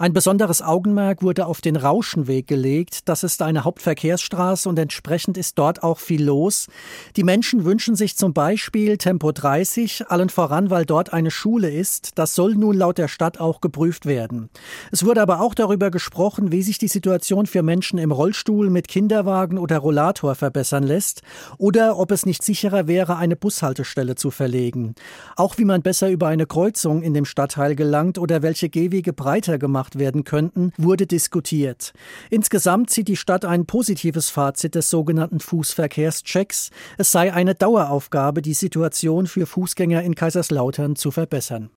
Ein besonderes Augenmerk wurde auf den Rauschenweg gelegt. Das ist eine Hauptverkehrsstraße und entsprechend ist dort auch viel los. Die Menschen wünschen sich zum Beispiel Tempo 30, allen voran, weil dort eine Schule ist. Das soll nun laut der Stadt auch geprüft werden. Es wurde aber auch darüber gesprochen, wie sich die Situation für Menschen im Rollstuhl, mit Kinderwagen oder Rollator verbessern lässt oder ob es nicht sicherer wäre, eine Bushaltestelle zu verlegen. Auch wie man besser über eine Kreuzung in dem Stadtteil gelangt oder welche Gehwege breiter gemacht werden könnten, wurde diskutiert. Insgesamt zieht die Stadt ein positives Fazit des sogenannten Fußverkehrschecks. Es sei eine Daueraufgabe, die Situation für Fußgänger in Kaiserslautern zu verbessern.